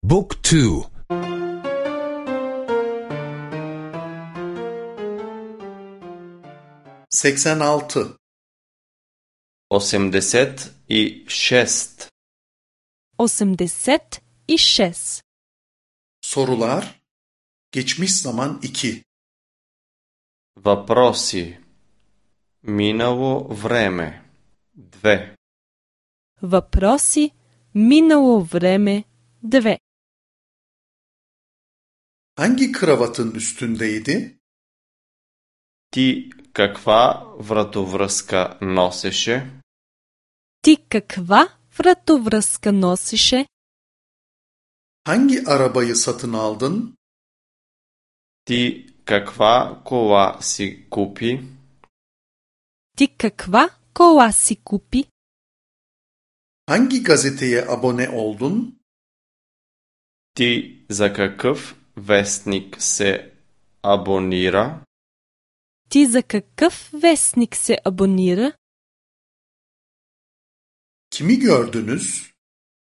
Book 2. 86 86. 86. Sorular Geçmiş zaman 2 Въпроси. Минало време. 2. Въпроси. Минало време. 2. Hangi kravatın üstündeydi? Ти каква вратовръзка носеше? Ти каква вратовръзка носеше? Hangi arabayı satın aldın? Ти каква кола си купи? Ти каква кола си купи? Hangi gazeteye abone oldun? Ти за какъв вестник се абонира? Ти за какъв вестник се абонира? Kimi gördünüz?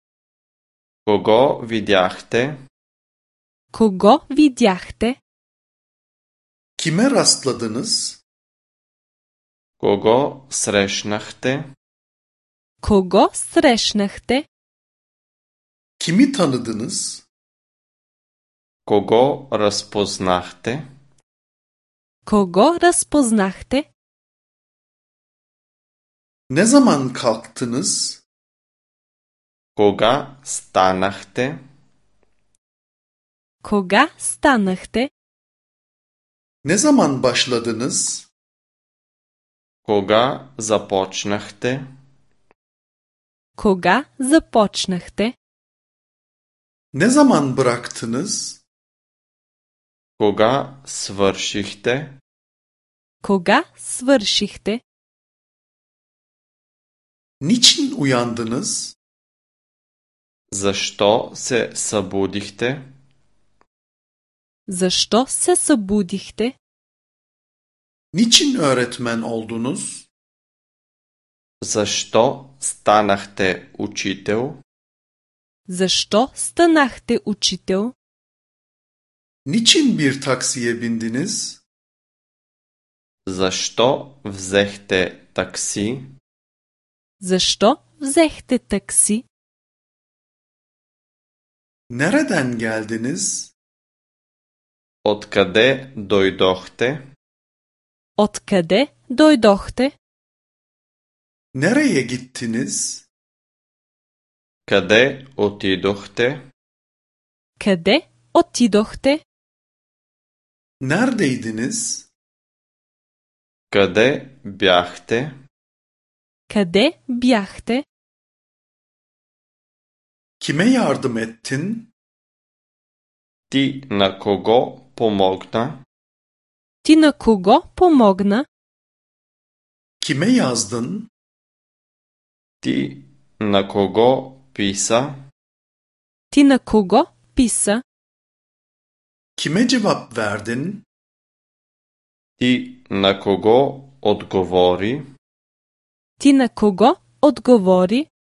Кого видяхте? Кого видяхте? Kime rastladınız? Кого срещнахте? Кого срещнахте? Kimi tanıdınız? Кого разпознахте? Кого разпознахте? Ne zaman kalktınız? Кога станахте? Кога станахте? Ne zaman başladınız? Кога започнахте? Кога започнахте? Ne zaman bıraktınız? Кога свършихте? Кога свършихте? Niçin uyandınız? Защо се събудихте? Защо се събудихте? Niçin öğretmen oldunuz? Защо станахте учител? Защо станахте учител? Niçin bir taksiye bindiniz? Защо взехте такси? Защо взехте такси? Nereden geldiniz? Откъде дойдохте? Откъде дойдохте? Nereye gittiniz? Къде отидохте? Къде отидохте? Neredeydiniz? Къде бяхте? Къде бяхте? Kime yardım ettin? Ти на кого помогна? Ти на кого помогна? Kime yazdın? Ти на кого писа? Ти на кого писа? Kime cevap verdin? Ти на кого отговори? Ти на кого отговори?